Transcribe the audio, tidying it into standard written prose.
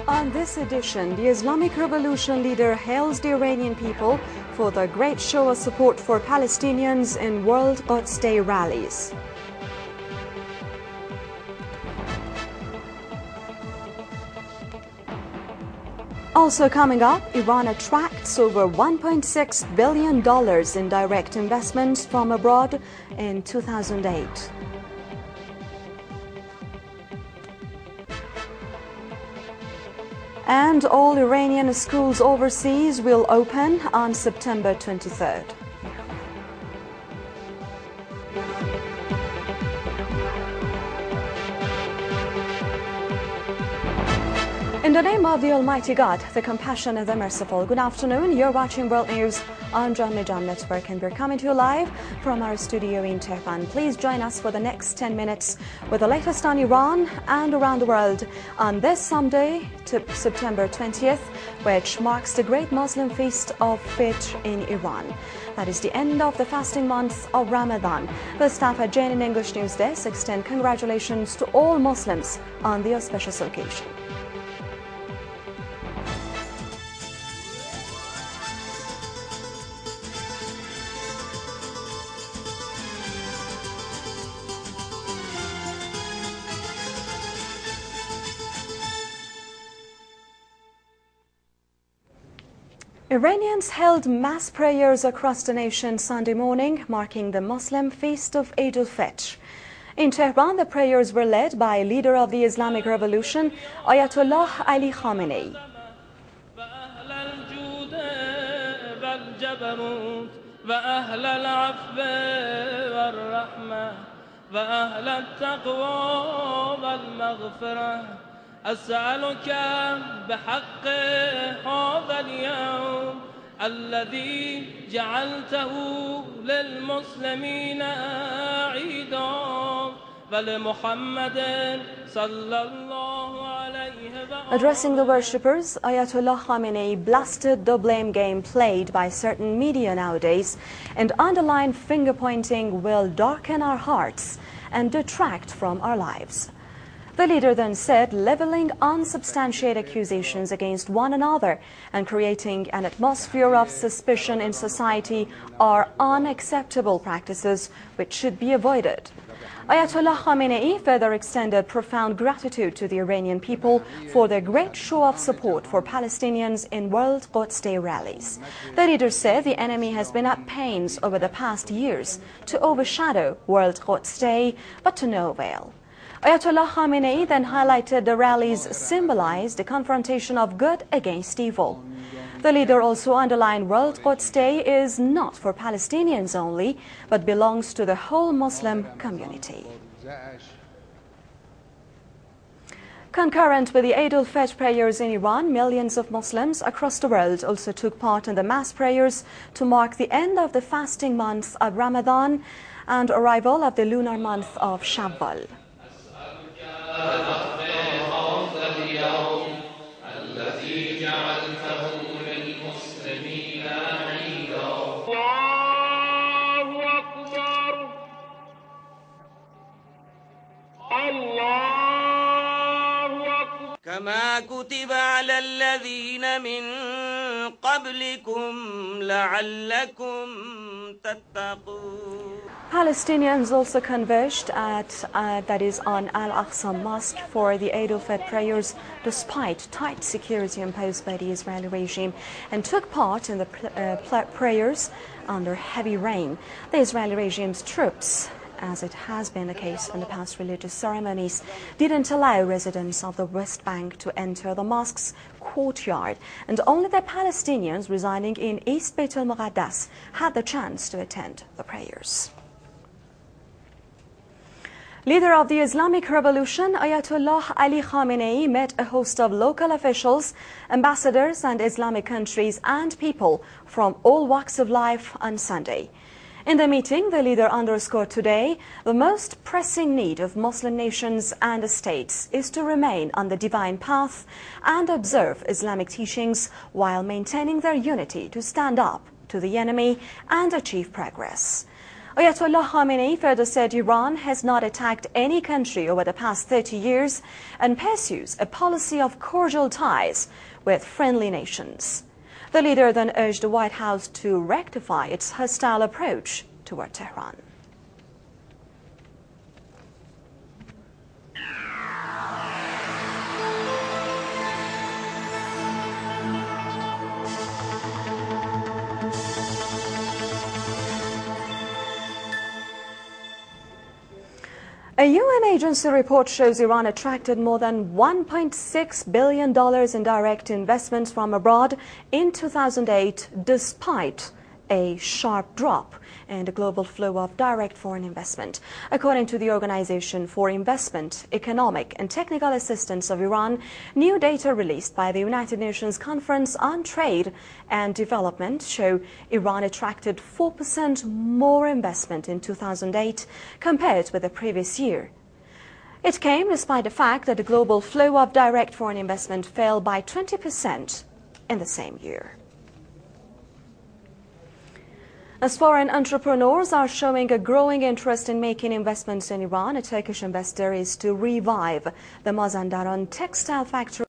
On this edition, the Islamic Revolution leader hails the Iranian people for the great show of support for Palestinians in World Quds Day rallies. Also coming up, Iran attracts over $1.6 billion in direct investments from abroad in 2008. And all Iranian schools overseas will open on September 23rd. In the name of the Almighty God, the Compassionate and the Merciful, good afternoon. You're watching World News on Jam Jam Network, and we're coming to you live from our studio in Tehran. Please join us for the next 10 minutes with the latest on Iran and around the world on this Sunday, September 20th, which marks the great Muslim feast of Fitr in Iran. That is the end of the fasting month of Ramadan. The staff at JNN English News Desk extend congratulations to all Muslims on the auspicious occasion. Iranians held mass prayers across the nation Sunday morning, marking the Muslim feast of Eid al-Fitr. In Tehran, the prayers were led by leader of the Islamic Revolution, Ayatollah Ali Khamenei. أسألك بحق هذا اليوم الذي جعلته للمسلمين عيدا ولمحمد صلى الله عليه وسلم. Addressing the worshippers, Ayatollah Khamenei blasted the blame game played by certain media nowadays and underlined finger-pointing will darken our hearts and detract from our lives. The leader then said leveling unsubstantiated accusations against one another and creating an atmosphere of suspicion in society are unacceptable practices which should be avoided. Ayatollah Khamenei further extended profound gratitude to the Iranian people for their great show of support for Palestinians in World Quds Day rallies. The leader said the enemy has been at pains over the past years to overshadow World Quds Day, but to no avail. Ayatollah Khamenei then highlighted the rallies symbolized the confrontation of good against evil. The leader also underlined World Quds Day is not for Palestinians only, but belongs to the whole Muslim community. Concurrent with the Eid al-Fitr prayers in Iran, millions of Muslims across the world also took part in the mass prayers to mark the end of the fasting month of Ramadan and arrival of the lunar month of Shawwal. كما كتب على الذين من قبلكم لعلكم تتقون. Palestinians also converged at, that is on Al-Aqsa Mosque for the Eid al-Fitr prayers despite tight security imposed by the Israeli regime and took part in the prayers under heavy rain. The Israeli regime's troops, as it has been the case in the past religious ceremonies, didn't allow residents of the West Bank to enter the mosque's courtyard, and only the Palestinians residing in East Beit al-Muqaddas had the chance to attend the prayers. Leader of the Islamic Revolution, Ayatollah Ali Khamenei, met a host of local officials, ambassadors, and Islamic countries and people from all walks of life on Sunday. In the meeting, the leader underscored today the most pressing need of Muslim nations and states is to remain on the divine path and observe Islamic teachings while maintaining their unity to stand up to the enemy and achieve progress. Ayatollah Khamenei further said Iran has not attacked any country over the past 30 years and pursues a policy of cordial ties with friendly nations. The leader then urged the White House to rectify its hostile approach toward Tehran. A UN agency report shows Iran attracted more than $1.6 billion in direct investments from abroad in 2008, despite a sharp drop in the global flow of direct foreign investment. According to the Organization for Investment, Economic and Technical Assistance of Iran, new data released by the United Nations Conference on Trade and Development show Iran attracted 4% more investment in 2008 compared with the previous year. It came despite the fact that the global flow of direct foreign investment fell by 20% in the same year. As foreign entrepreneurs are showing a growing interest in making investments in Iran, a Turkish investor is to revive the Mazandaran textile factory